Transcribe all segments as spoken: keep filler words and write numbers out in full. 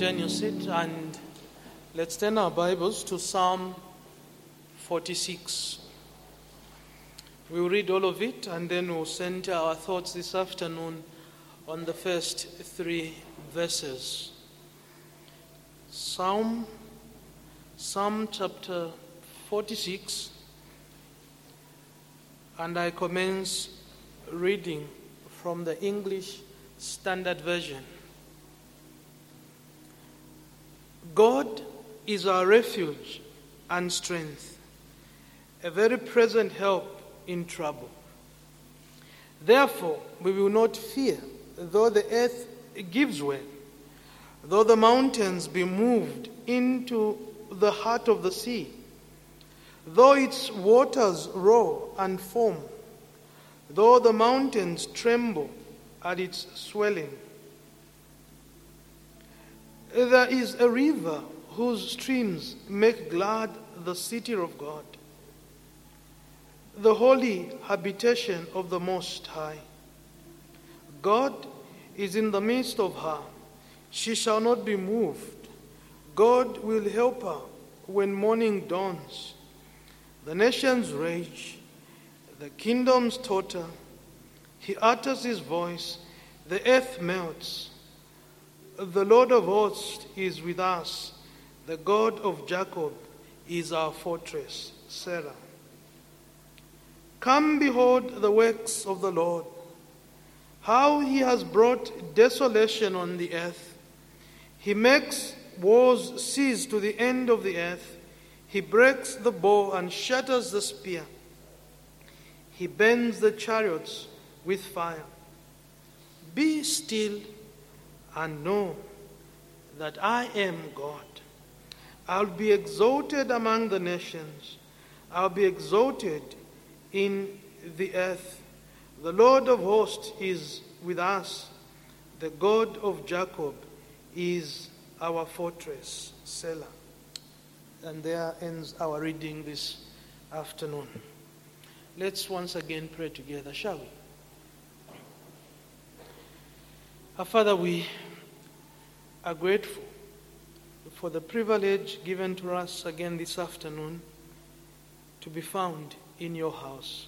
return your seat and let's turn our Bibles to Psalm forty-six. We'll read all of it and then we'll center our thoughts this afternoon on the first three verses. Psalm, Psalm chapter forty-six, and I commence reading from the English Standard Version. God is our refuge and strength, a very present help in trouble. Therefore, we will not fear, though the earth gives way, though the mountains be moved into the heart of the sea, though its waters roar and foam, though the mountains tremble at its swelling. There is a river whose streams make glad the city of God, the holy habitation of the Most High. God is in the midst of her. She shall not be moved. God will help her when morning dawns. The nations rage, the kingdoms totter. He utters his voice, the earth melts. The Lord of hosts is with us. The God of Jacob is our fortress. Selah. Come, behold the works of the Lord, how he has brought desolation on the earth. He makes wars cease to the end of the earth. He breaks the bow and shatters the spear. He bends the chariots with fire. Be still and know that I am God. I'll be exalted among the nations. I'll be exalted in the earth. The Lord of hosts is with us. The God of Jacob is our fortress. Selah. And there ends our reading this afternoon. Let's once again pray together, shall we? Our Father, we are grateful for the privilege given to us again this afternoon to be found in your house.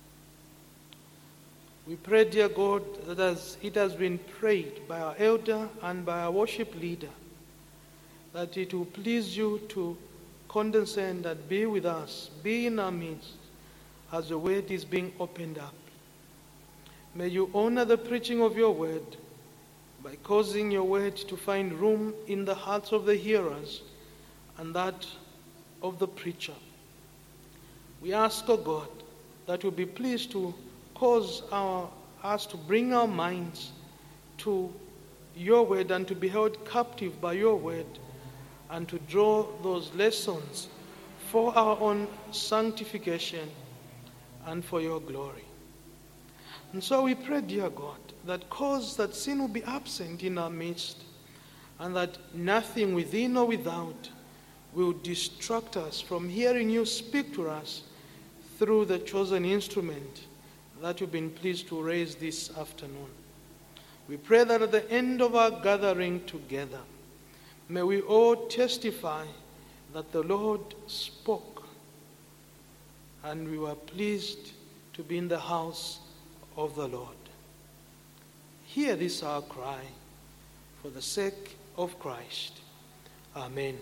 We pray, dear God, that as it has been prayed by our elder and by our worship leader, that it will please you to condescend and be with us, be in our midst as the word is being opened up. May you honor the preaching of your word by causing your word to find room in the hearts of the hearers and that of the preacher. We ask, O God, that you be pleased to cause our, us to bring our minds to your word and to be held captive by your word and to draw those lessons for our own sanctification and for your glory. And so we pray, dear God, that cause that sin will be absent in our midst and that nothing within or without will distract us from hearing you speak to us through the chosen instrument that you've been pleased to raise this afternoon. We pray that at the end of our gathering together, may we all testify that the Lord spoke and we were pleased to be in the house of the Lord. Hear this our cry for the sake of Christ. Amen.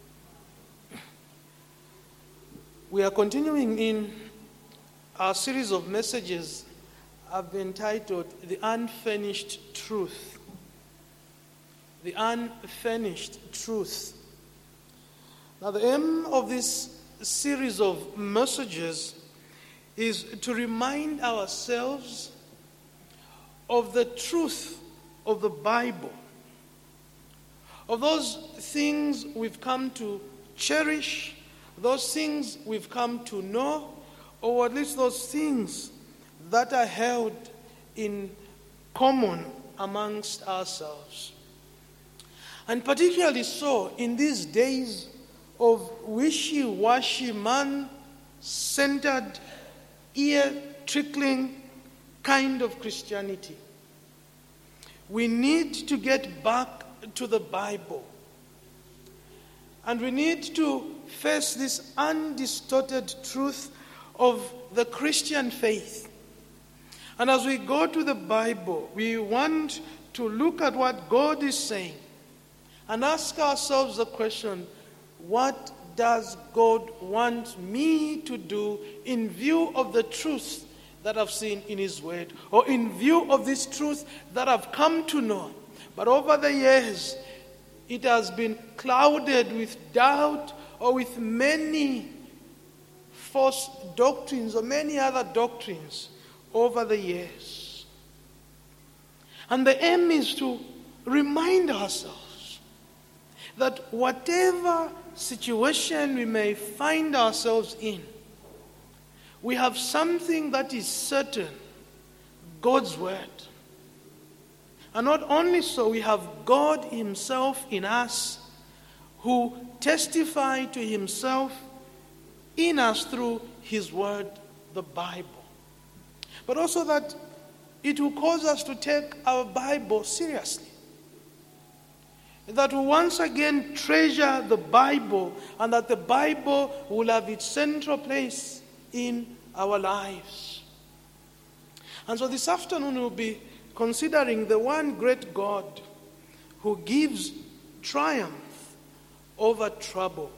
We are continuing in our series of messages I've entitled The Unfinished Truth. The Unfinished Truth. Now, the aim of this series of messages is to remind ourselves of the truth of the Bible, of those things we've come to cherish, those things we've come to know, or at least those things that are held in common amongst ourselves. And particularly so in these days of wishy-washy, man-centered, ear-trickling kind of Christianity. We need to get back to the Bible. And we need to face this undistorted truth of the Christian faith. And as we go to the Bible, we want to look at what God is saying and ask ourselves the question, what does God want me to do in view of the truth that I've seen in His Word, or in view of this truth that I've come to know? But over the years, it has been clouded with doubt or with many false doctrines or many other doctrines over the years. And the aim is to remind ourselves that whatever situation we may find ourselves in, we have something that is certain, God's Word. And not only so, we have God Himself in us, who testifies to Himself in us through His Word, the Bible. But also that it will cause us to take our Bible seriously. That we once again treasure the Bible, and that the Bible will have its central place in our lives. And so this afternoon we'll be considering the one great God who gives triumph over trouble.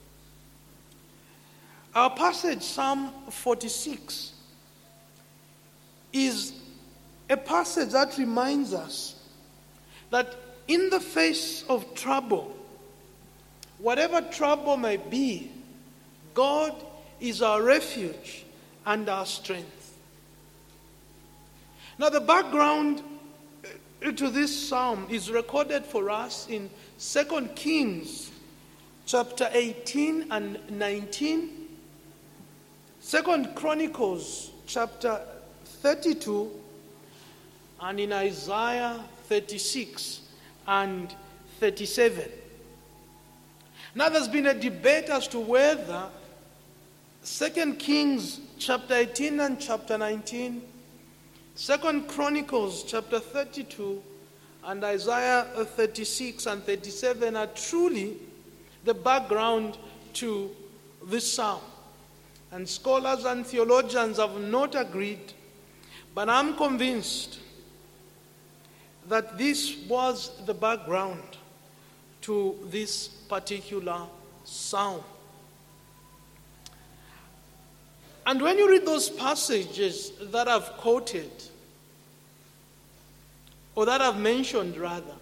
Our passage, Psalm forty-six, is a passage that reminds us that in the face of trouble, whatever trouble may be, God is our refuge and our strength. Now, the background to this psalm is recorded for us in Second Kings chapter eighteen and nineteen, Second Chronicles chapter thirty-two, and in Isaiah thirty-six and thirty-seven. Now, there's been a debate as to whether Second Kings chapter eighteen and chapter nineteen, Second Chronicles chapter thirty-two, and Isaiah thirty-six and thirty-seven are truly the background to this psalm. And scholars and theologians have not agreed, but I'm convinced that this was the background to this particular psalm. And when you read those passages that I've quoted, or that I've mentioned rather,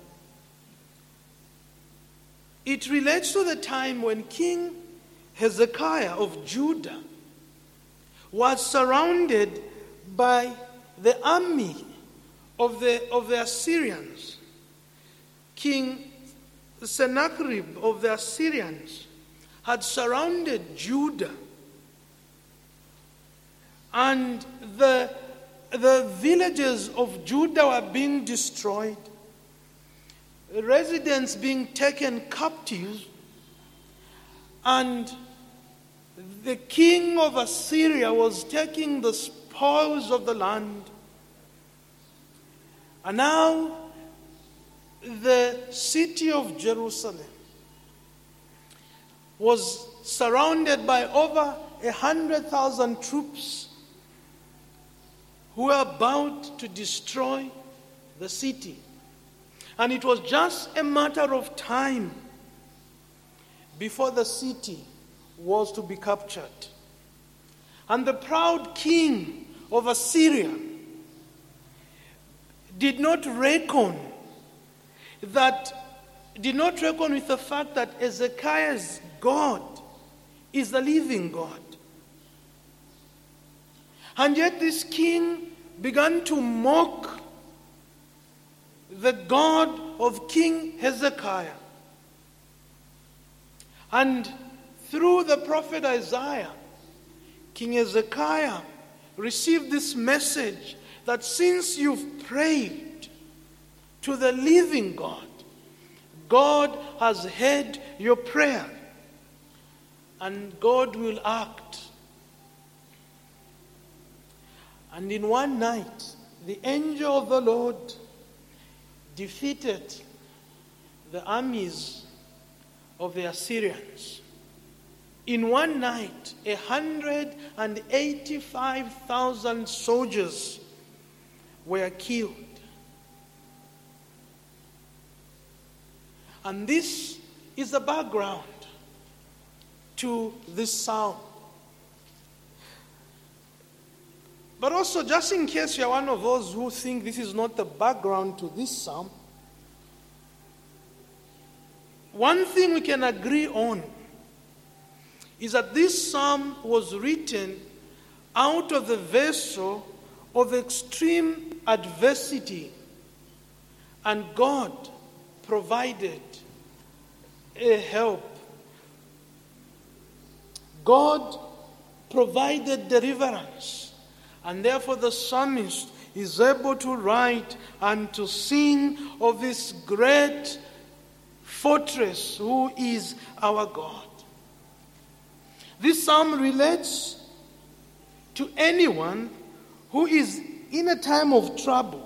it relates to the time when King Hezekiah of Judah was surrounded by the army of the, of the Assyrians. King Sennacherib of the Assyrians had surrounded Judah, and the, the villages of Judah were being destroyed, residents being taken captive, and the king of Assyria was taking the spoils of the land. And now the city of Jerusalem was surrounded by over a hundred thousand troops who were about to destroy the city. And it was just a matter of time before the city was to be captured. And the proud king of Assyria did not reckon that did not reckon with the fact that Hezekiah's God is the living God. And yet this king began to mock the God of King Hezekiah. And through the prophet Isaiah, King Hezekiah received this message that since you've prayed to the living God, God has heard your prayer and God will act. And in one night, the angel of the Lord defeated the armies of the Assyrians. In one night, one hundred eighty-five thousand soldiers were killed. And this is the background to this psalm. But also, just in case you are one of those who think this is not the background to this psalm, one thing we can agree on is that this psalm was written out of the vessel of extreme adversity, and God provided a help. God provided deliverance, and therefore the psalmist is able to write and to sing of this great fortress who is our God. This psalm relates to anyone who is in a time of trouble,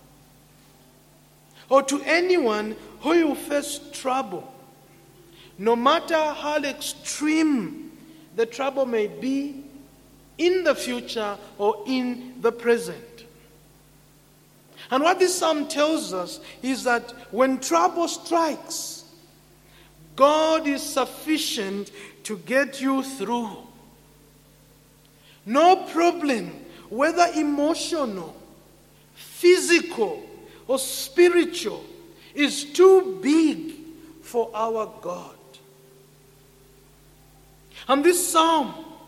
or to anyone who will face trouble, no matter how extreme the trouble may be in the future or in the present. And what this psalm tells us is that when trouble strikes, God is sufficient to get you through. No problem, whether emotional, physical, or spiritual, is too big for our God. And this psalm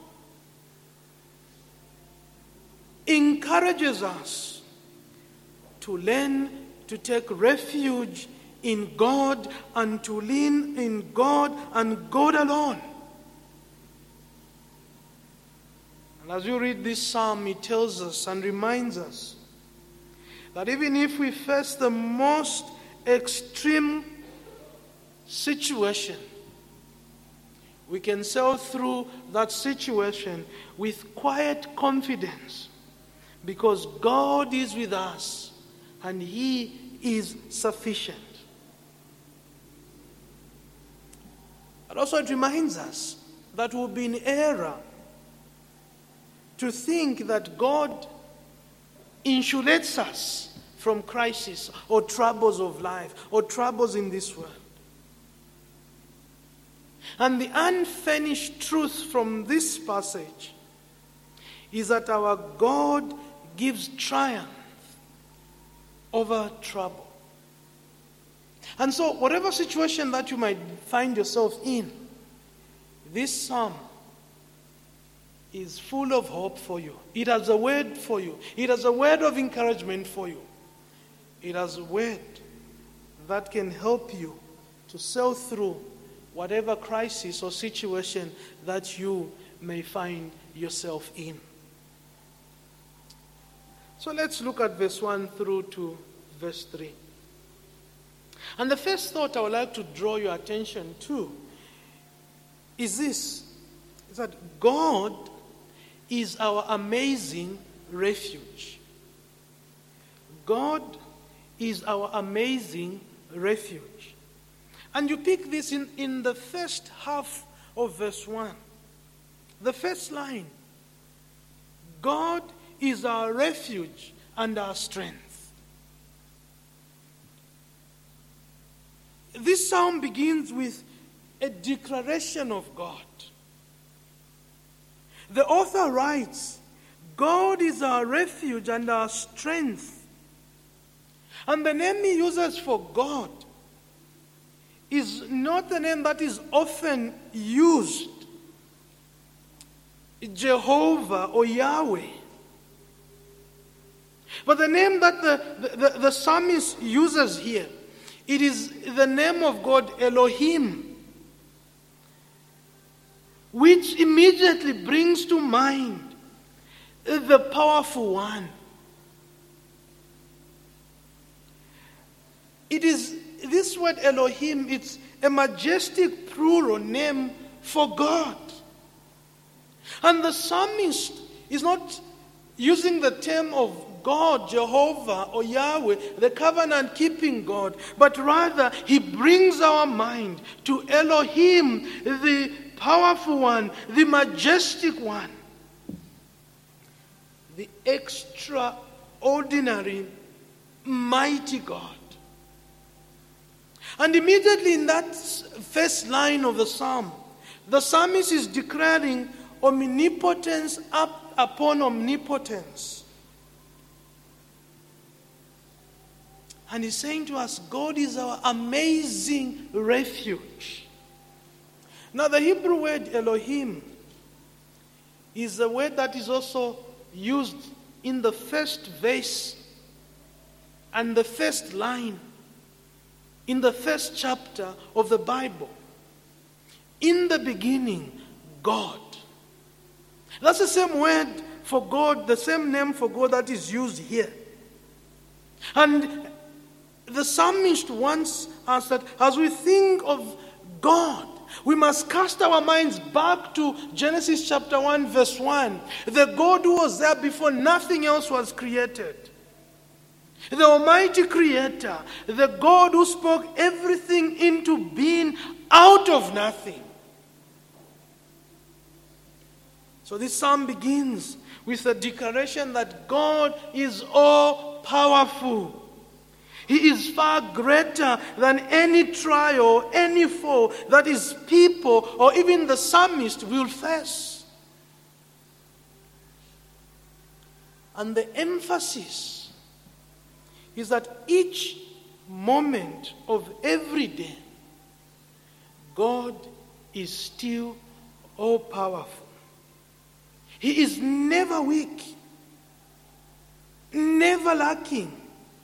encourages us to learn to take refuge in God and to lean in God and God alone. And as you read this psalm, it tells us and reminds us that even if we face the most extreme situation, we can sail through that situation with quiet confidence, because God is with us and He is sufficient. And also it reminds us that we'll be in error to think that God insulates us from crisis or troubles of life or troubles in this world. And the unfinished truth from this passage is that our God gives triumph over trouble. And so, whatever situation that you might find yourself in, this psalm is full of hope for you. It has a word for you. It has a word of encouragement for you. It has a word that can help you to sail through whatever crisis or situation that you may find yourself in. So let's look at verse one through to verse three. And the first thought I would like to draw your attention to is this, is that God is our amazing refuge. God is our amazing refuge. And you pick this in, in the first half of verse one. The first line. God is our refuge and our strength. This psalm begins with a declaration of God. The author writes, God is our refuge and our strength. And the name he uses for God is not the name that is often used, Jehovah or Yahweh. But the name that the, the, the psalmist uses here, it is the name of God, Elohim, which immediately brings to mind the powerful one. It is this word Elohim, it's a majestic plural name for God. And the psalmist is not using the term of God, Jehovah, or Yahweh, the covenant-keeping God, but rather he brings our mind to Elohim, the powerful one, the majestic one, the extraordinary, mighty God. And immediately in that first line of the psalm, the psalmist is declaring omnipotence up upon omnipotence. And he's saying to us, God is our amazing refuge. Now the Hebrew word Elohim is a word that is also used in the first verse and the first line in the first chapter of the Bible. In the beginning, God. That's the same word for God, the same name for God that is used here. And the psalmist wants us that as we think of God, we must cast our minds back to Genesis chapter one, verse one. The God who was there before nothing else was created. The Almighty Creator, the God who spoke everything into being out of nothing. So this psalm begins with a declaration that God is all powerful. He is far greater than any trial, any foe that his people or even the psalmist will face. And the emphasis is that each moment of every day, God is still all powerful. He is never weak, never lacking.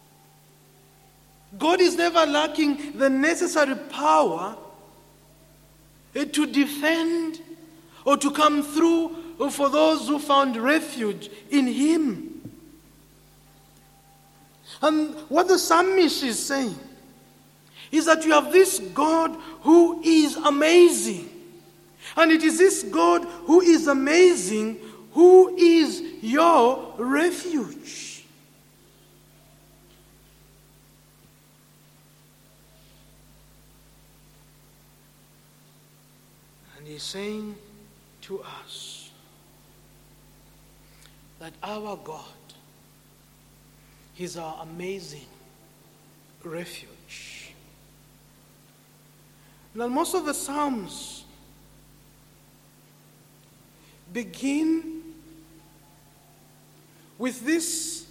God is never lacking the necessary power to defend or to come through for those who found refuge in him. And what the psalmist is saying is that you have this God who is amazing. And it is this God who is amazing who is your refuge. And he's saying to us that our God is our amazing refuge. Now, most of the Psalms begin with this,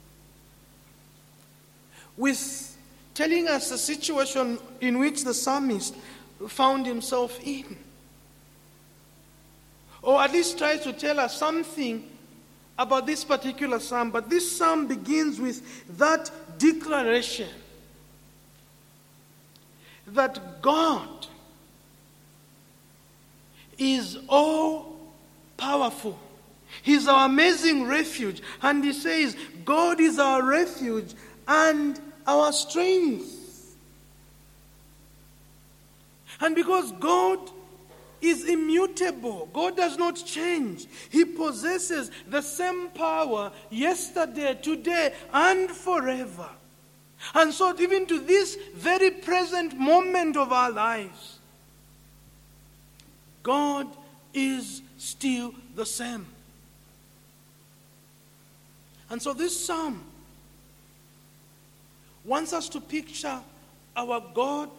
with telling us the situation in which the psalmist found himself in. Or at least tries to tell us something about this particular psalm. But this psalm begins with that declaration that God is all powerful. He's our amazing refuge. And he says, God is our refuge and our strength. And because God is immutable, God does not change. He possesses the same power yesterday, today, and forever. And so even to this very present moment of our lives, God is still the same. And so this psalm wants us to picture our God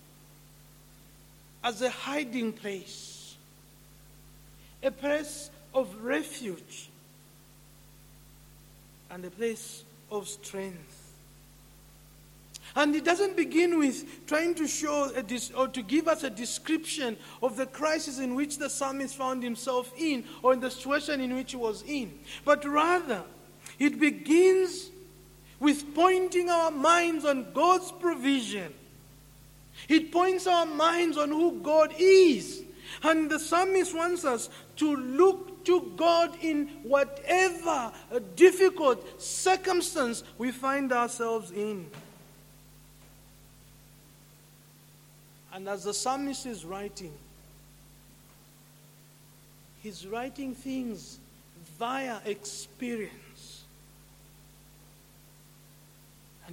as a hiding place, a place of refuge, and a place of strength. And it doesn't begin with trying to show a dis- or to give us a description of the crisis in which the psalmist found himself in, or in the situation in which he was in. But rather, it begins with pointing our minds on God's provision. It points our minds on who God is. And the psalmist wants us to look to God in whatever difficult circumstance we find ourselves in. And as the psalmist is writing, he's writing things via experience.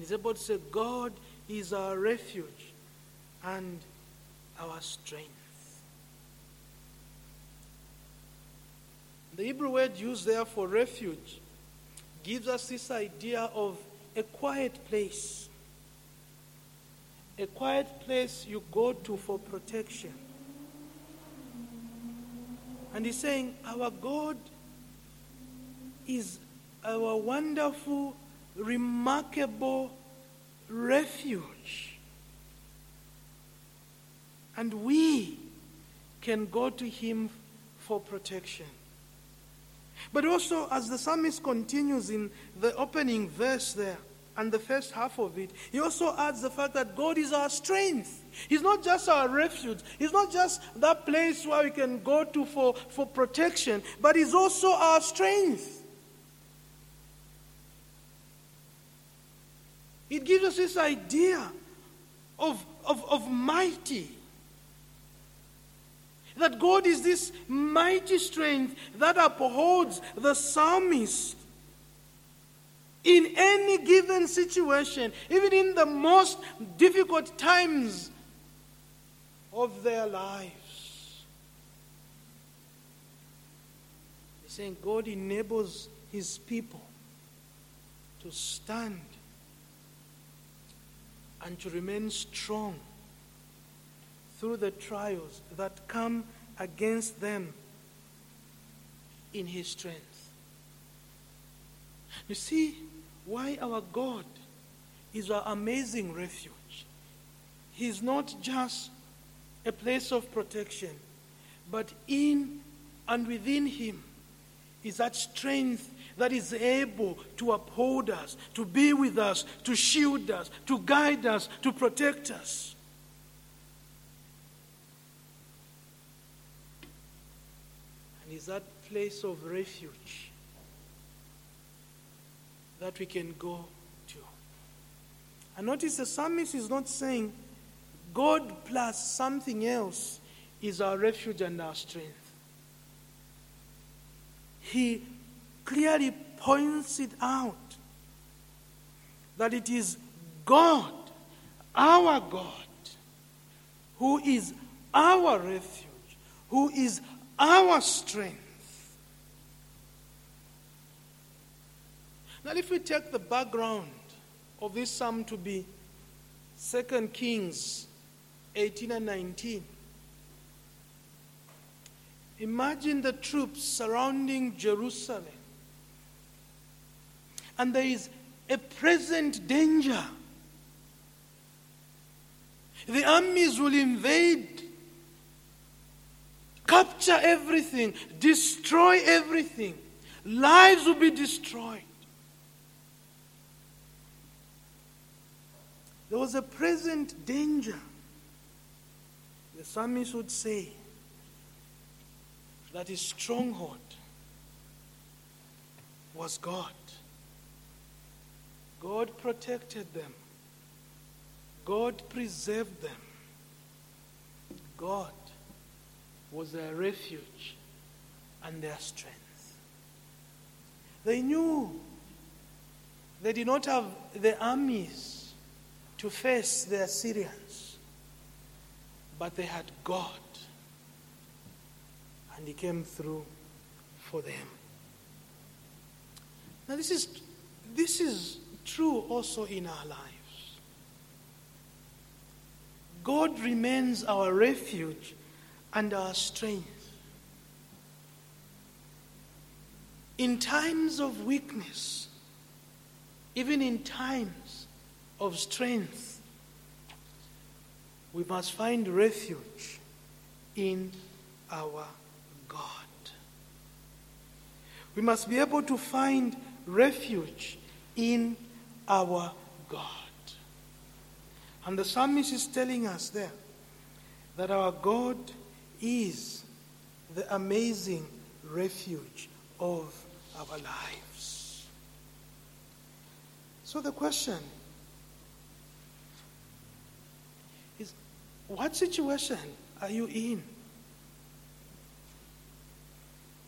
And he's able to say, God is our refuge and our strength. The Hebrew word used there for refuge gives us this idea of a quiet place. A quiet place you go to for protection. And he's saying, our God is our wonderful, remarkable refuge. And we can go to him for protection. But also, as the psalmist continues in the opening verse there, and the first half of it, he also adds the fact that God is our strength. He's not just our refuge. He's not just that place where we can go to for, for protection, but he's also our strength. It gives us this idea of, of, of mighty. That God is this mighty strength that upholds the psalmist in any given situation, even in the most difficult times of their lives. He's saying God enables his people to stand and to remain strong through the trials that come against them in his strength. You see why our God is our amazing refuge. He's not just a place of protection, but in and within him is that strength that is able to uphold us, to be with us, to shield us, to guide us, to protect us. And is that place of refuge that we can go to. And notice the psalmist is not saying God plus something else is our refuge and our strength. He clearly points it out that it is God, our God, who is our refuge, who is our strength. Now, if we take the background of this psalm to be Second Kings eighteen and nineteen, imagine the troops surrounding Jerusalem, and there is a present danger. The armies will invade, capture everything, destroy everything. Lives will be destroyed. There was a present danger. The psalmist would say that his stronghold was God. God protected them. God preserved them. God was their refuge and their strength. They knew they did not have the armies to face the Assyrians, but they had God, and he came through for them. Now this is this is true also in our lives. God remains our refuge and our strength. In times of weakness, even in times of strength, we must find refuge in our God. We must be able to find refuge in our God. And the psalmist is telling us there that our God is the amazing refuge of our lives. So the question is, what situation are you in?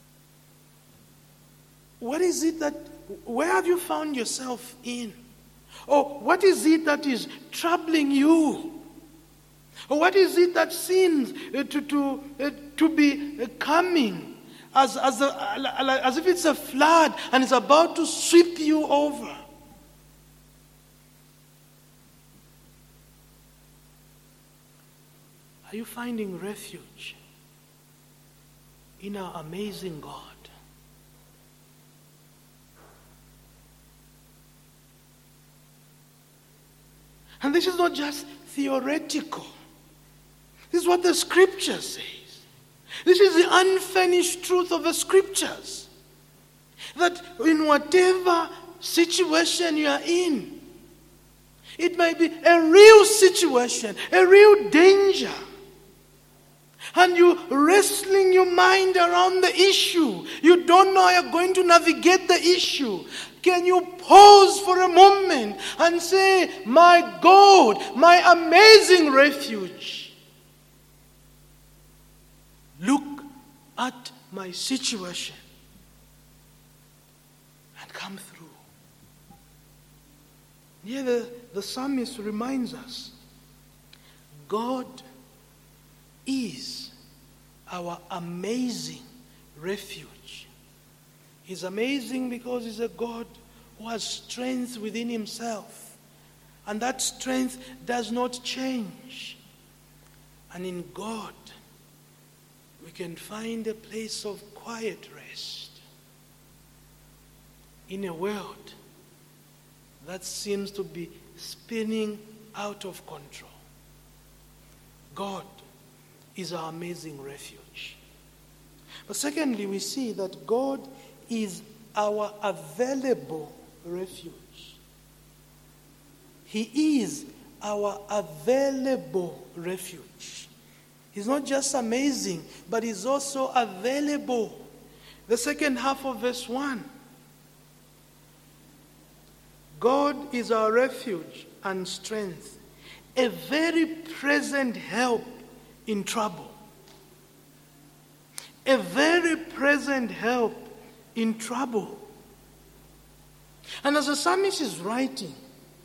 What is it that, where have you found yourself in? Or what is it that is troubling you? Or what is it that seems uh, to, to, uh, to be uh, coming as, as, a, as if it's a flood and it's about to sweep you over? Are you finding refuge in our amazing God? And this is not just theoretical. This is what the scripture says. This is the unfinished truth of the scriptures. That in whatever situation you are in, it might be a real situation, a real danger, and you're wrestling your mind around the issue. You don't know how you're going to navigate the issue. Can you pause for a moment and say, my God, my amazing refuge, look at my situation and come through. Here the, the psalmist reminds us, God is our amazing refuge. He's amazing because he's a God who has strength within himself. And that strength does not change. And in God, we can find a place of quiet rest in a world that seems to be spinning out of control. God is our amazing refuge. But secondly, we see that God is our available refuge. He is our available refuge. He's not just amazing, but he's also available. The second half of verse one. God is our refuge and strength, a very present help in trouble. A very present help in trouble. And as the psalmist is writing,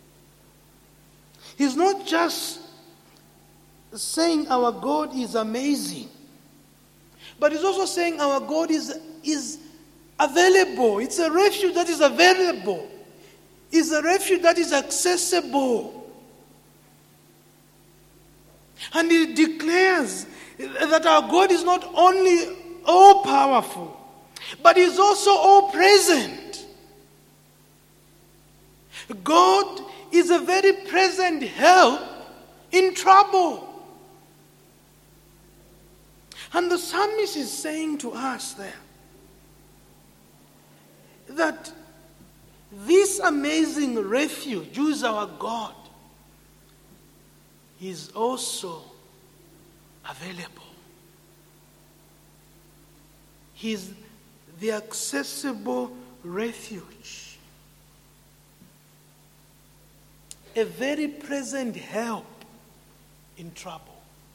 he's not just saying our God is amazing, but he's also saying our God is, is available. It's a refuge that is available. It's a refuge that is accessible. And he declares that our God is not only all-powerful, but is also all-present. God is a very present help in trouble. And the psalmist is saying to us there that this amazing refuge, who is our God, is also available. He is the accessible refuge, a very present help in trouble.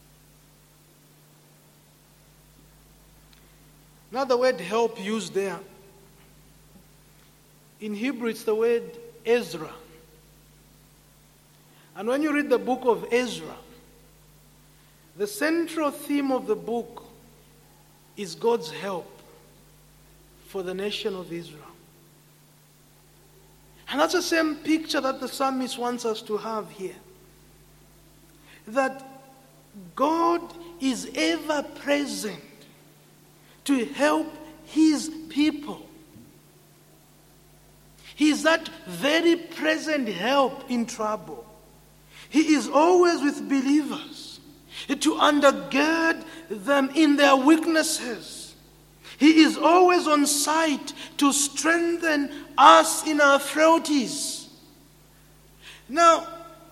Now the word help used there, in Hebrew it's the word Ezra. And when you read the book of Ezra, the central theme of the book is God's help for the nation of Israel. And that's the same picture that the psalmist wants us to have here. That God is ever present to help his people. He is that very present help in trouble. He is always with believers to undergird them in their weaknesses. He is always on site to strengthen us in our frailties. Now,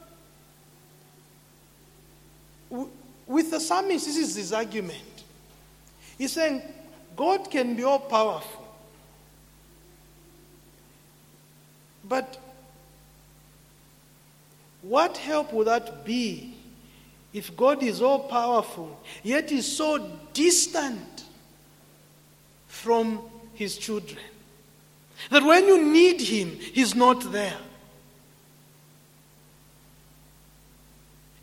with the psalmist, this is his argument. He's saying, God can be all powerful. But what help would that be if God is all powerful, yet is so distant from his children? That when you need him, he's not there.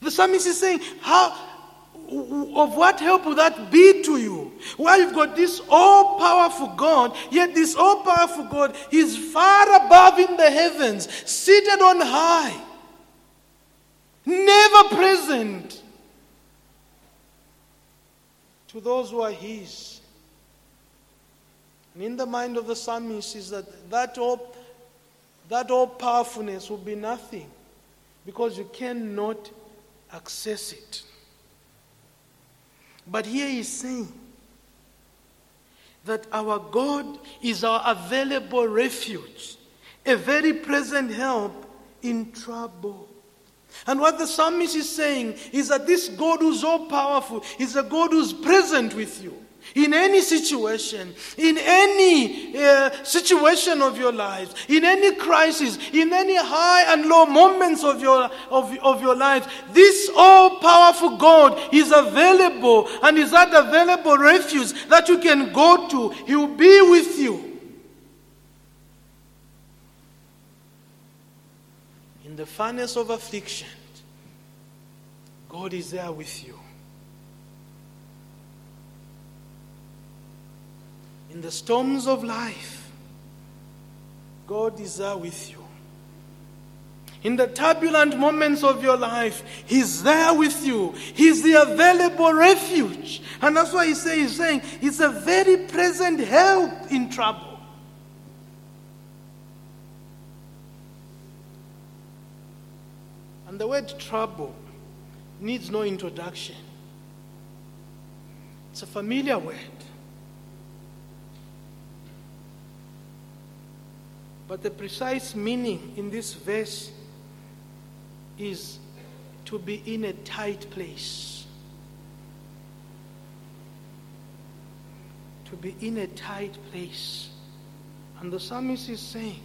The psalmist is saying, how, of what help would that be to you? While you've got this all-powerful God, yet this all-powerful God is far above in the heavens, seated on high, never present to those who are his. And in the mind of the psalmist is that that all, that all-powerfulness will be nothing because you cannot access it. But here he's saying that our God is our available refuge, a very present help in trouble. And what the psalmist is saying is that this God who's all powerful is a God who's present with you. In any situation, in any uh, situation of your lives, in any crisis, in any high and low moments of your, of, of your life, this all-powerful God is available and is that available refuge that you can go to. He will be with you. In the furnace of affliction, God is there with you. In the storms of life, God is there with you. In the turbulent moments of your life, He's there with you. He's the available refuge. And that's why he say, He's saying it's a very present help in trouble. And the word trouble needs no introduction. It's a familiar word. But the precise meaning in this verse is to be in a tight place. To be in a tight place. And the psalmist is saying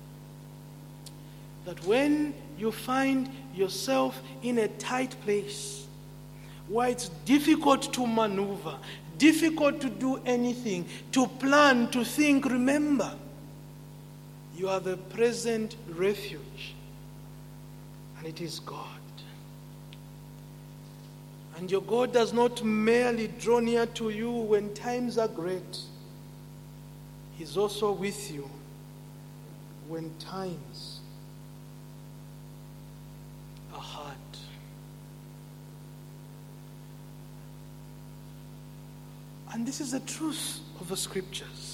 that when you find yourself in a tight place, where it's difficult to maneuver, difficult to do anything, to plan, to think, remember, you have a present refuge, and it is God. And your God does not merely draw near to you when times are great. He's also with you when times are hard. And this is the truth of the Scriptures.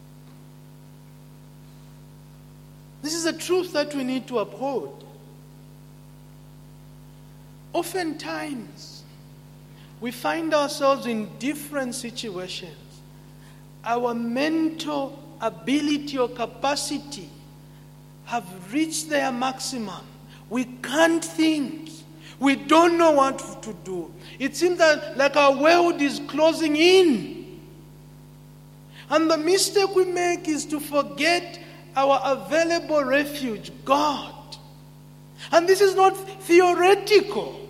This is a truth that we need to uphold. Oftentimes, we find ourselves in different situations. Our mental ability or capacity have reached their maximum. We can't think. We don't know what to do. It seems that like our world is closing in. And the mistake we make is to forget our available refuge, God. And this is not theoretical.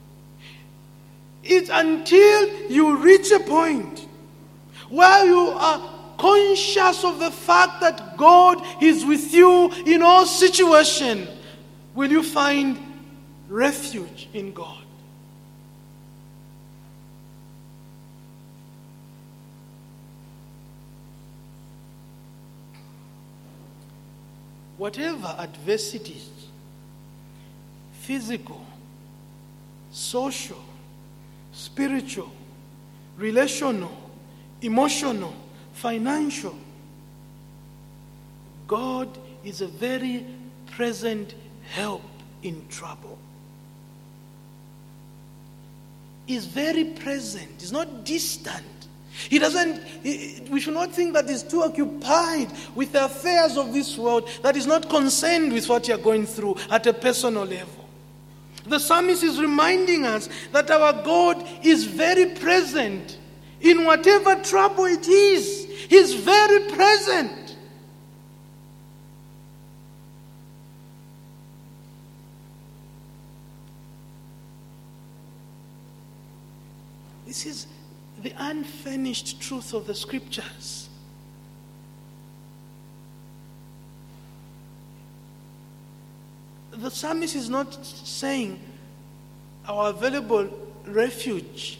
It's until you reach a point where you are conscious of the fact that God is with you in all situations, will you find refuge in God. Whatever adversities, physical, social, spiritual, relational, emotional, financial, God is a very present help in trouble. He's very present. He's not distant. He doesn't, we should not think that he's too occupied with the affairs of this world, that he's not concerned with what you're going through at a personal level. The psalmist is reminding us that our God is very present in whatever trouble it is. He's very present. This is the unfinished truth of the Scriptures. The psalmist is not saying, our available refuge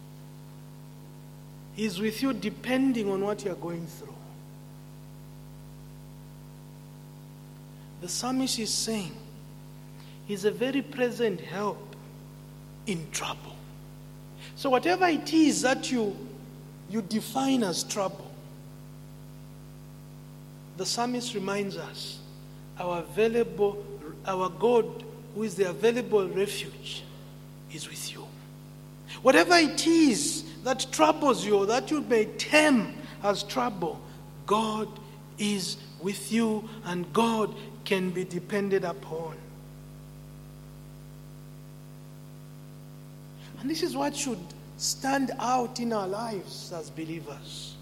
is with you depending on what you're going through. The psalmist is saying he's a very present help in trouble. So whatever it is that you, you define as trouble, the psalmist reminds us our available, our God, who is the available refuge, is with you. Whatever it is that troubles you, or that you may term as trouble, God is with you, and God can be depended upon. And this is what should stand out in our lives as believers.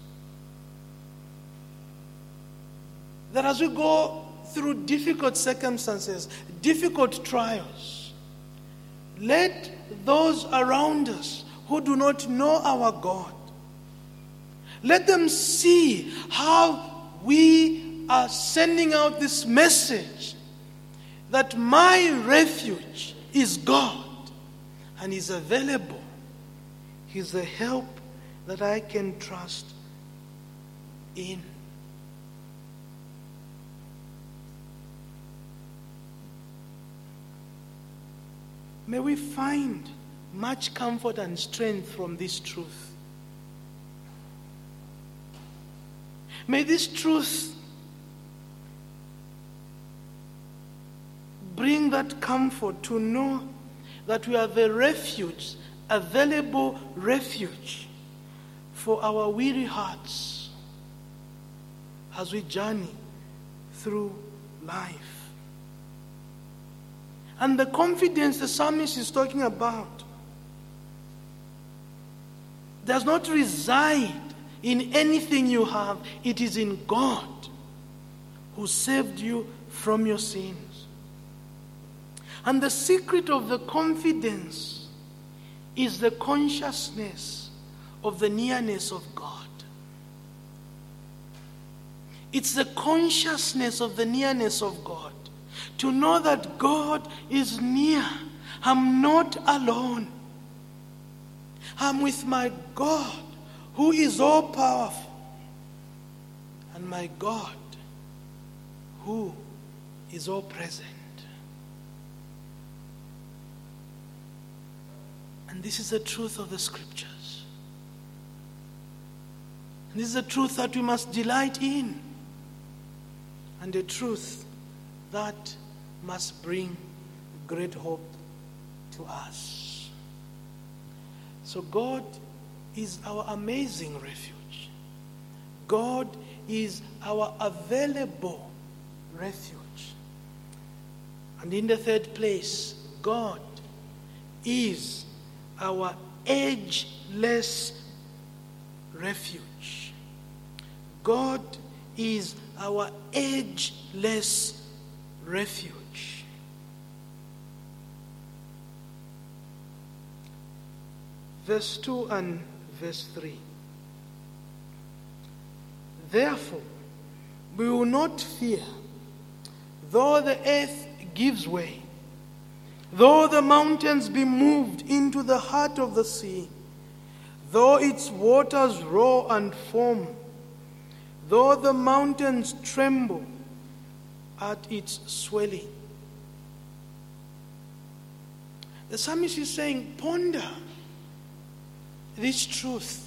That as we go through difficult circumstances, difficult trials, let those around us who do not know our God, let them see how we are sending out this message that my refuge is God and is available. He's the help that I can trust in. May we find much comfort and strength from this truth. May this truth bring that comfort to know that we have a refuge, available refuge for our weary hearts as we journey through life. And the confidence the psalmist is talking about does not reside in anything you have. It is in God who saved you from your sins. And the secret of the confidence is the consciousness of the nearness of God. It's the consciousness of the nearness of God. To know that God is near. I'm not alone. I'm with my God who is all powerful. And my God who is all present. And this is the truth of the scriptures. And this is the truth that we must delight in. And the truth that must bring great hope to us. So God is our amazing refuge. God is our available refuge. And in the third place, God is our ageless refuge. God is our ageless refuge. Verse two and verse three. Therefore, we will not fear, though the earth gives way, though the mountains be moved into the heart of the sea, though its waters roar and foam, though the mountains tremble at its swelling. The psalmist is saying, ponder this truth.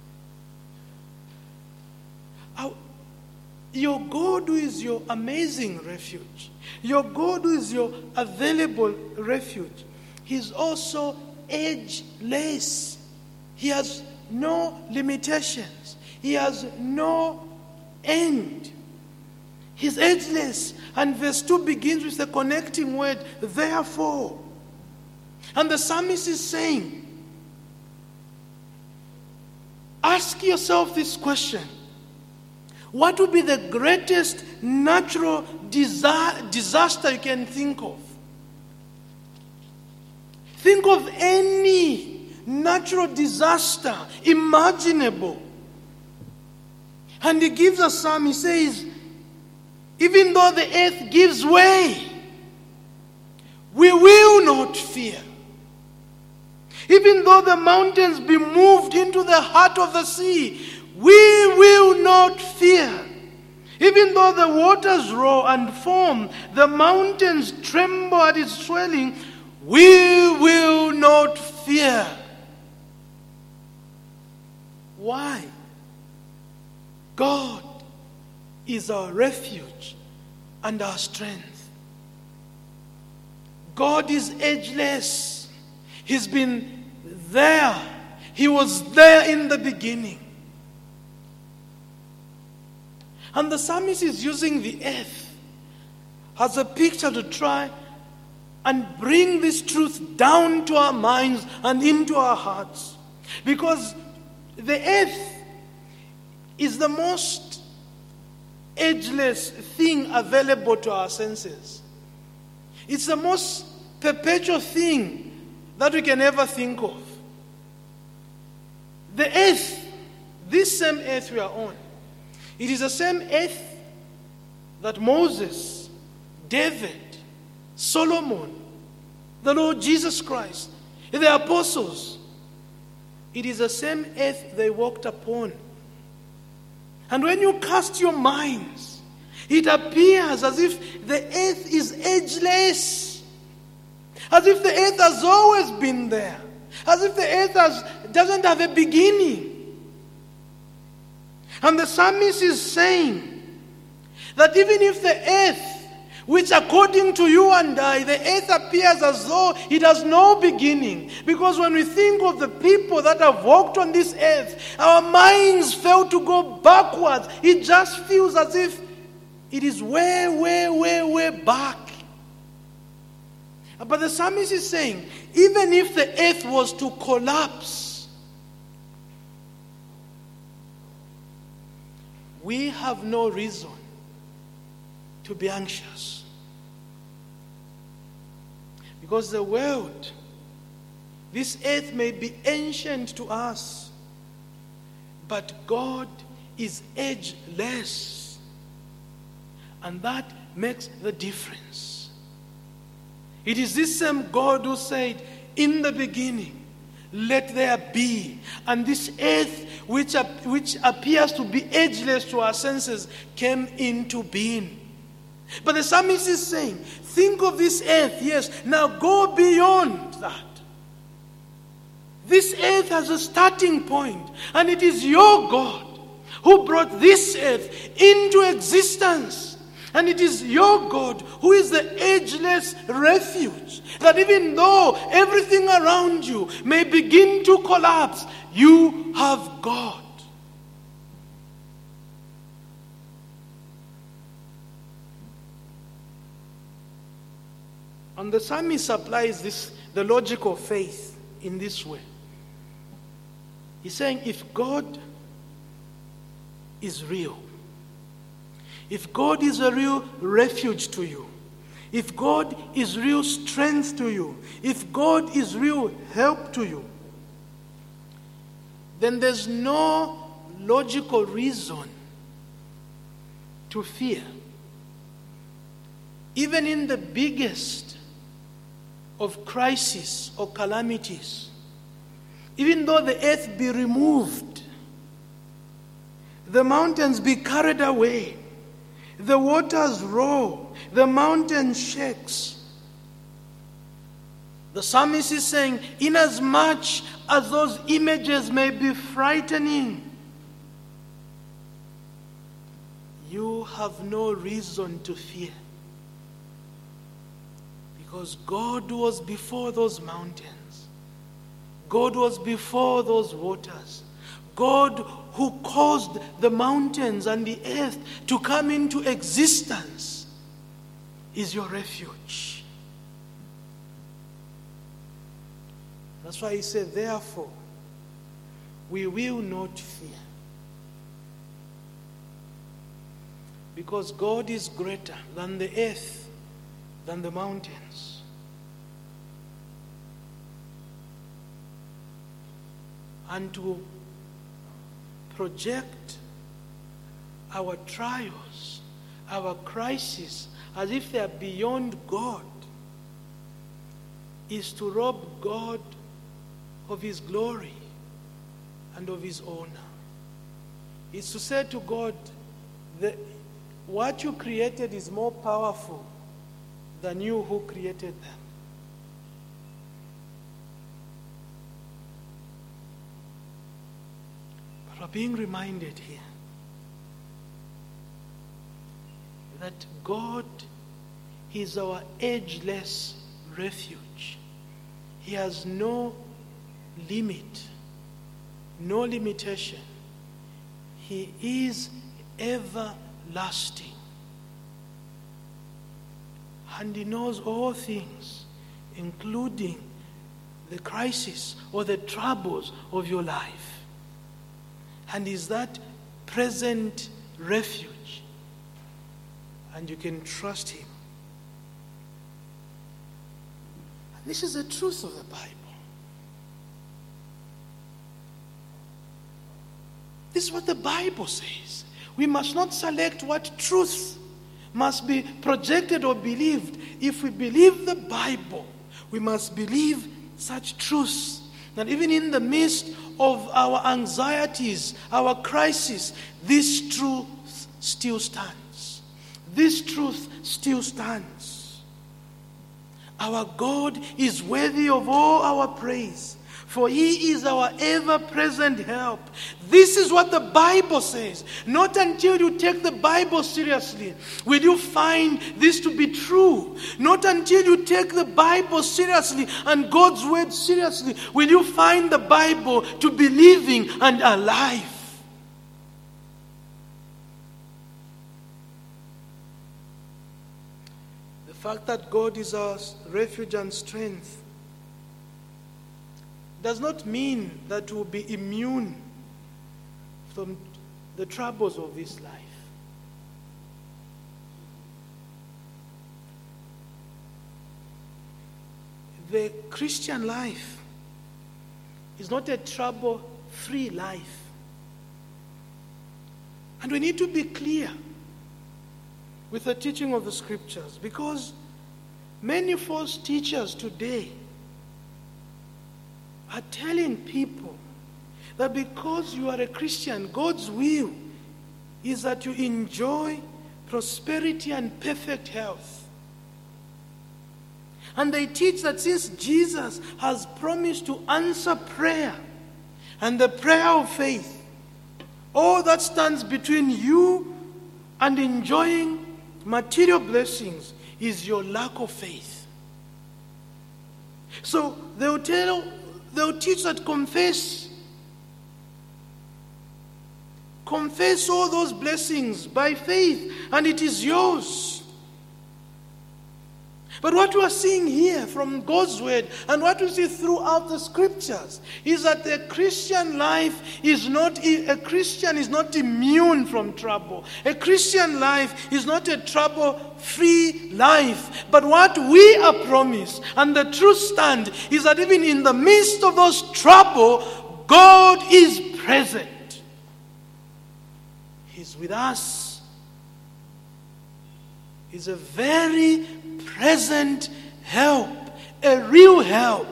Our, your God who is your amazing refuge, your God who is your available refuge, He's also ageless. He has no limitations. He has no end. He's ageless. And verse two begins with the connecting word, therefore. And the psalmist is saying, ask yourself this question. What would be the greatest natural disa- disaster you can think of? Think of any natural disaster imaginable. And he gives us some, he says, even though the earth gives way, we will not fear. Even though the mountains be moved into the heart of the sea, we will not fear. Even though the waters roar and foam, the mountains tremble at its swelling, we will not fear. Why? God is our refuge and our strength. God is ageless. He's been there. He was there in the beginning. And the psalmist is using the earth as a picture to try and bring this truth down to our minds and into our hearts. Because the earth is the most ageless thing available to our senses. It's the most perpetual thing that we can ever think of. The earth, this same earth we are on, it is the same earth that Moses, David, Solomon, the Lord Jesus Christ, the apostles, it is the same earth they walked upon. And when you cast your minds, it appears as if the earth is ageless, as if the earth has always been there, as if the earth has, doesn't have a beginning. And the psalmist is saying that even if the earth, which according to you and I, the earth appears as though it has no beginning. Because when we think of the people that have walked on this earth, our minds fail to go backwards. It just feels as if it is way, way, way, way back. But the psalmist is saying, even if the earth was to collapse, we have no reason to be anxious. Because the world, this earth may be ancient to us, but God is ageless. And that makes the difference. It is this same God who said, in the beginning, let there be. And this earth, which, which appears to be ageless to our senses, came into being. But the psalmist is saying, think of this earth, yes, now go beyond that. This earth has a starting point, and it is your God who brought this earth into existence. And it is your God who is the ageless refuge. That even though everything around you may begin to collapse, you have God. And the psalmist applies this, the logic of faith in this way. He's saying, if God is real, if God is a real refuge to you, if God is real strength to you, if God is real help to you, then there's no logical reason to fear. Even in the biggest of crises or calamities, even though the earth be removed, the mountains be carried away, the waters roar, the mountain shakes. The psalmist is saying, inasmuch as those images may be frightening, you have no reason to fear. Because God was before those mountains. God was before those waters. God who caused the mountains and the earth to come into existence is your refuge. That's why he said, therefore, we will not fear. Because God is greater than the earth, than the mountains. And to project our trials, our crises, as if they are beyond God, is to rob God of his glory and of his honor. It's to say to God, that what you created is more powerful than you who created them. But we're being reminded here that God is our edgeless refuge. He has no limit, no limitation. He is everlasting. And he knows all things, including the crisis or the troubles of your life. And is that present refuge. And you can trust him. And this is the truth of the Bible. This is what the Bible says. We must not select what truth must be projected or believed. If we believe the Bible, we must believe such truths. That even in the midst of our anxieties, our crisis, this truth still stands. This truth still stands. Our God is worthy of all our praise, for he is our ever-present help. This is what the Bible says. Not until you take the Bible seriously will you find this to be true. Not until you take the Bible seriously and God's word seriously will you find the Bible to be living and alive. The fact that God is our refuge and strength does not mean that we'll be immune from the troubles of this life. The Christian life is not a trouble-free life. And we need to be clear with the teaching of the scriptures, because many false teachers today are telling people that because you are a Christian, God's will is that you enjoy prosperity and perfect health. And they teach that since Jesus has promised to answer prayer and the prayer of faith, all that stands between you and enjoying material blessings is your lack of faith. So they'll tell They'll teach that confess. Confess all those blessings by faith, and it is yours. But what we are seeing here from God's word, and what we see throughout the scriptures, is that the Christian life is not, a Christian is not immune from trouble. A Christian life is not a trouble-free life. But what we are promised, and the truth stand, is that even in the midst of those trouble, God is present. He's with us. He's a very present help, a real help,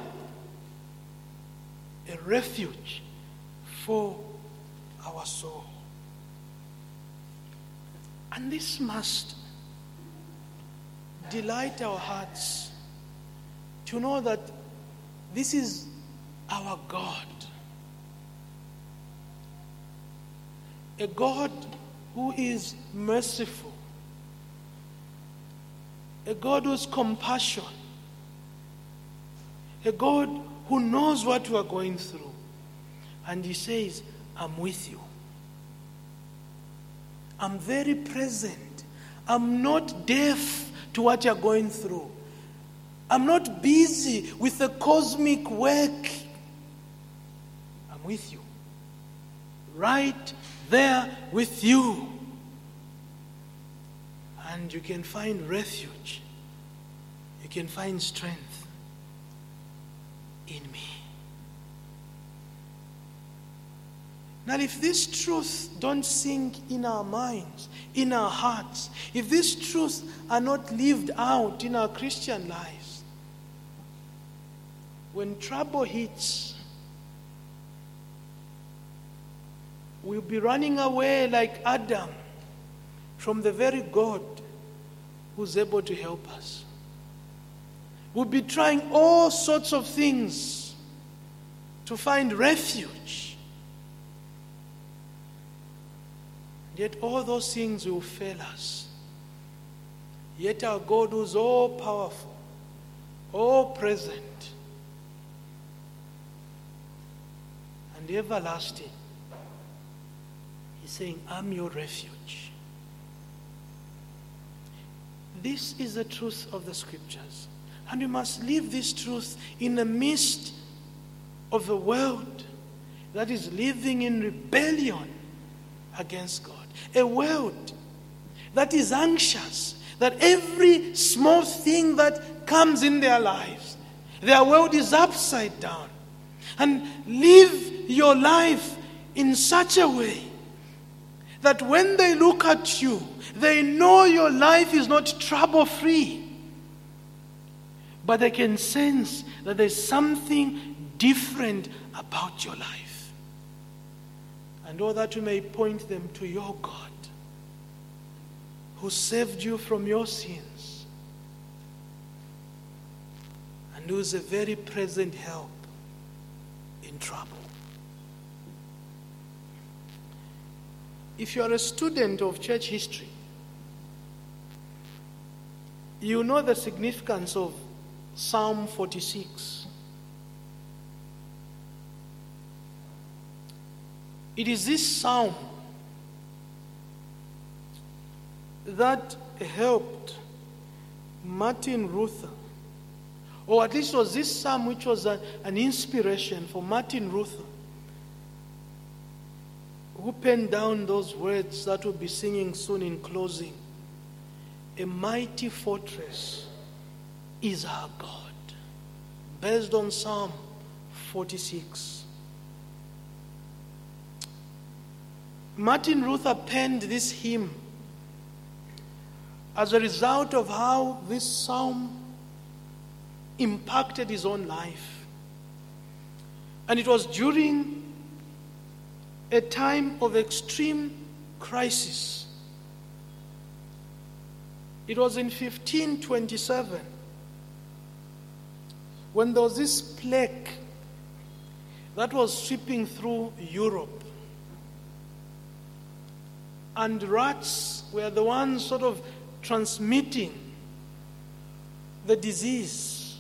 a refuge for our soul. And this must delight our hearts to know that this is our God. A God who is merciful. A God who's compassion. A God who knows what you are going through. And he says, I'm with you. I'm very present. I'm not deaf to what you're going through. I'm not busy with the cosmic work. I'm with you. Right there with you. And you can find refuge. You can find strength in me. Now, if these truths don't sink in our minds, in our hearts, if these truths are not lived out in our Christian lives, when trouble hits, we'll be running away like Adam from the very God who's able to help us. We'll be trying all sorts of things to find refuge. Yet all those things will fail us. Yet our God, who's all powerful, all present, and everlasting, He's saying, I'm your refuge. This is the truth of the Scriptures. And we must live this truth in the midst of a world that is living in rebellion against God. A world that is anxious, that every small thing that comes in their lives, their world is upside down. And live your life in such a way that when they look at you, they know your life is not trouble-free. But they can sense that there's something different about your life. And all that you may point them to your God, who saved you from your sins, and who is a very present help in trouble. If you are a student of church history, you know the significance of Psalm forty-six. It is this psalm that helped Martin Luther, or at least was this psalm which was a, an inspiration for Martin Luther, who penned down those words that we'll be singing soon in closing. A mighty fortress is our God, based on Psalm forty-six. Martin Luther penned this hymn as a result of how this psalm impacted his own life. And it was during a time of extreme crisis. It was in fifteen twenty-seven when there was this plague that was sweeping through Europe. And rats were the ones sort of transmitting the disease.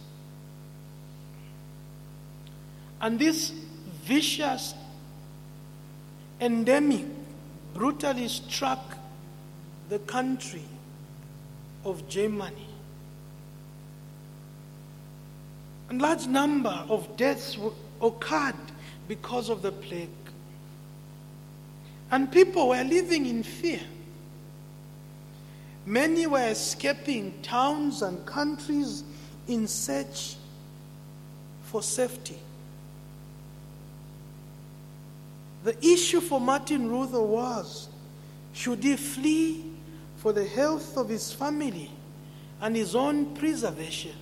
And this vicious endemic brutally struck the country of Germany. A large number of deaths occurred because of the plague. And people were living in fear. Many were escaping towns and countries in search for safety. The issue for Martin Luther was, should he flee for the health of his family and his own preservation?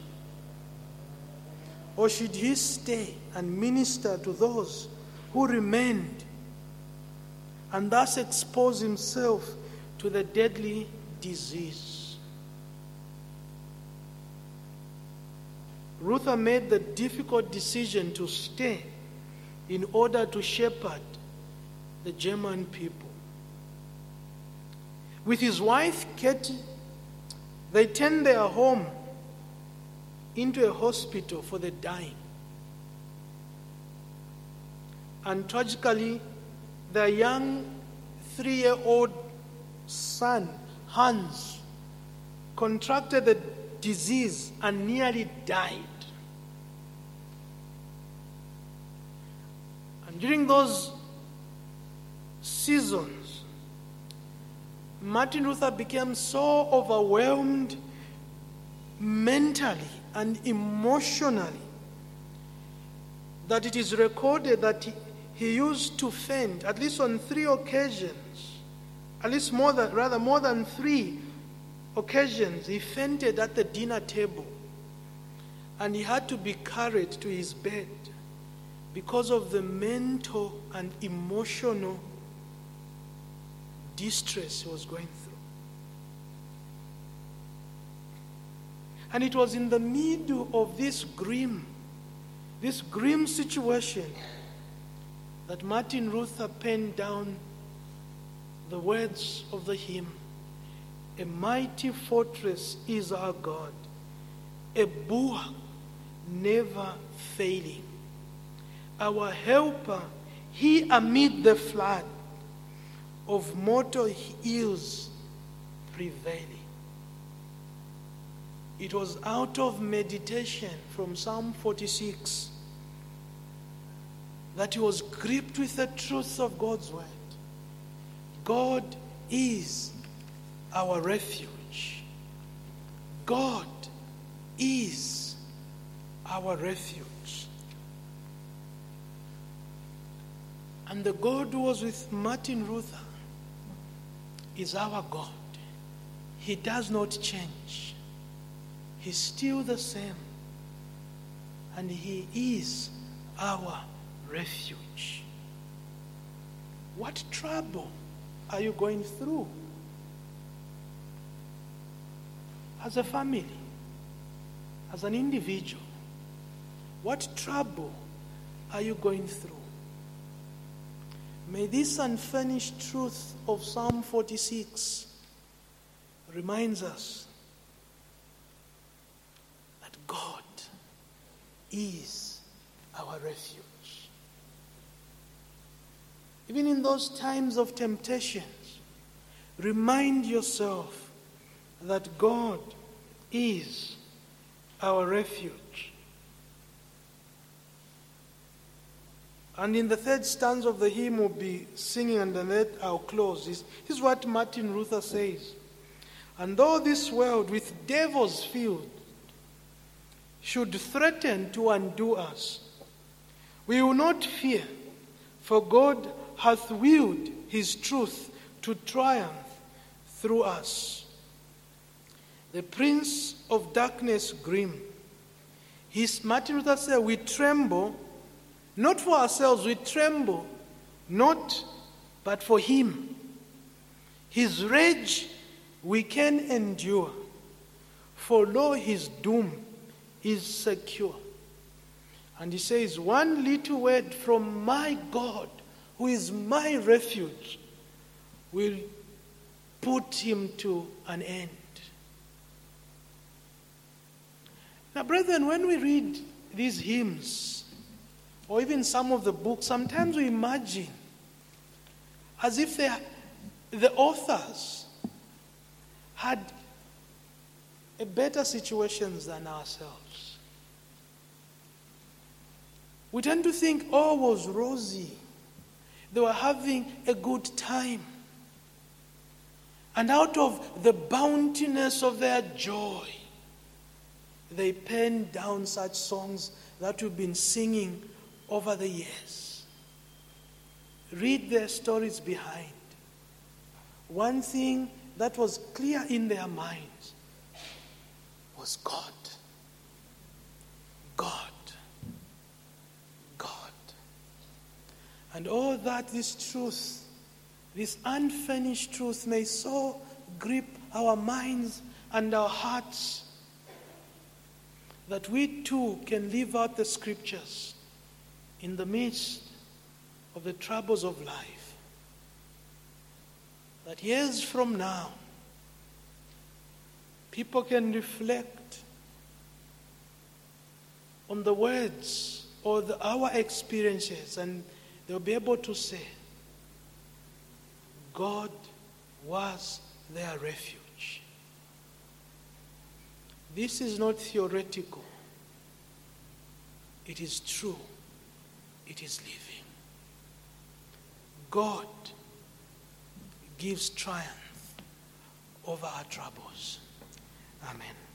Or should he stay and minister to those who remained and thus expose himself to the deadly disease? Luther made the difficult decision to stay in order to shepherd the German people. With his wife, Katie, they turned their home into a hospital for the dying. And tragically, their young three-year-old son, Hans, contracted the disease and nearly died. And during those seasons, Martin Luther became so overwhelmed mentally and emotionally that it is recorded that he, he used to faint at least on three occasions, at least more than, rather more than three occasions. He fainted at the dinner table, and he had to be carried to his bed because of the mental and emotional distress he was going through. And it was in the middle of this grim, this grim situation that Martin Luther penned down the words of the hymn, "A mighty fortress is our God, a bulwark never failing. Our helper, he amid the flood of mortal ills prevailing." It was out of meditation from Psalm forty-six that he was gripped with the truth of God's word. God is our refuge. God is our refuge. And the God who was with Martin Luther is our God. He does not change. He's still the same. And he is our refuge. What trouble are you going through? As a family, as an individual, what trouble are you going through? May this unfinished truth of Psalm forty-six reminds us that God is our refuge. Even in those times of temptations, remind yourself that God is our refuge. And in the third stanza of the hymn we'll be singing, and then let our close. This is what Martin Luther says. "And though this world with devils filled should threaten to undo us, we will not fear, for God hath willed his truth to triumph through us. The prince of darkness grim, his," Martin Luther said, "we tremble, not for ourselves, we tremble, not but for him. His rage we can endure, for lo, his doom is secure." And he says, "One little word from my God, who is my refuge, will put him to an end." Now, brethren, when we read these hymns, or even some of the books, sometimes we imagine as if they, the authors had a better situations than ourselves. We tend to think all was rosy. They were having a good time. And out of the bountiness of their joy, they penned down such songs that we've been singing over the years. Read their stories behind. One thing that was clear in their minds was God. God. God. And all that this truth, this unfinished truth, may so grip our minds and our hearts that we too can live out the scriptures in the midst of the troubles of life. That years from now, people can reflect on the words or the, our experiences, and they'll be able to say, God was their refuge. This is not theoretical. It is true. It is living. God gives triumph over our troubles. Amen.